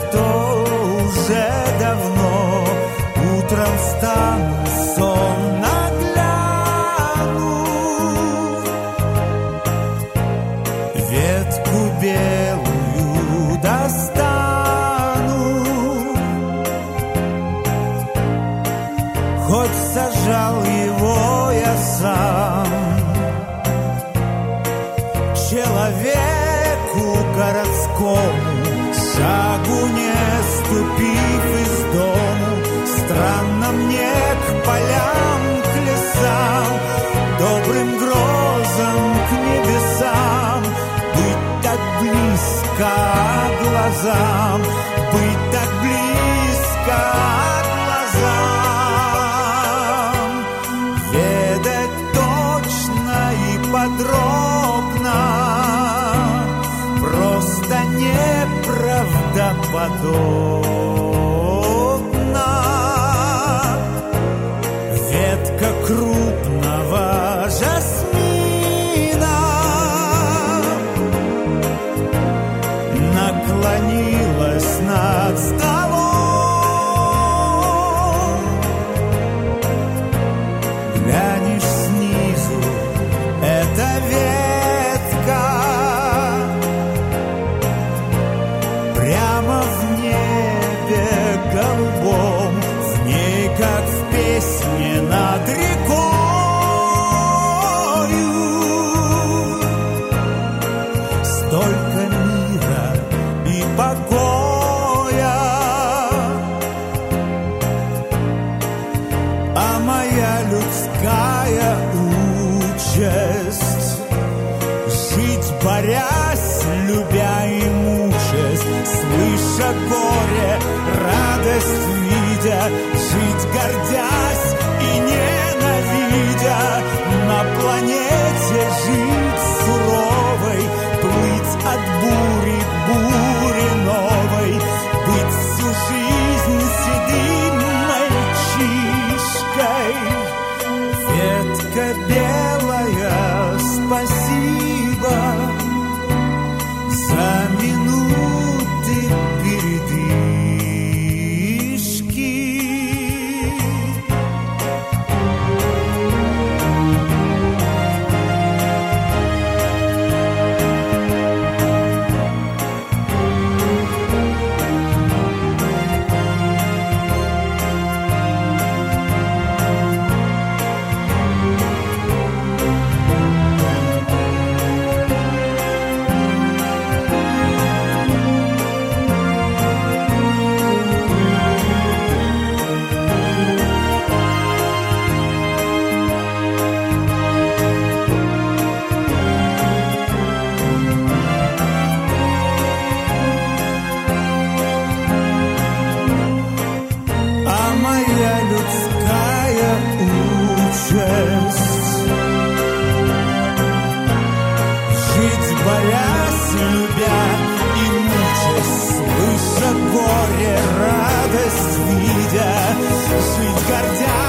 что уже давно утром встану, сонно гляну, ветку белую достану, хоть сажал его я сам. Человеку городскому, шагу не ступив из дому, странно мне к полям, к лесам, добрым грозам, к небесам, быть так близко глазам, быть так близко глазам, ведать точно и подробно, просто неправдоподобно. Ветка крупного жасмина наклонилась над столом. Глянешь снизу, это ветка прямо в небе голубом, в ней, как в песне над рекою, столько мира и покоя, а моя людская участь жить, борясь, любя и мучаясь, слыша горе, радость видя, жить, гордясь и ненавидя, на планете жить суровой, плыть от бури к буре новой, быть всю жизнь седым мальчишкой. Ветка белая, спасибо за минуты передышки. Борясь, любя и мучаясь, слыша горе, радость видя, жить, гордясь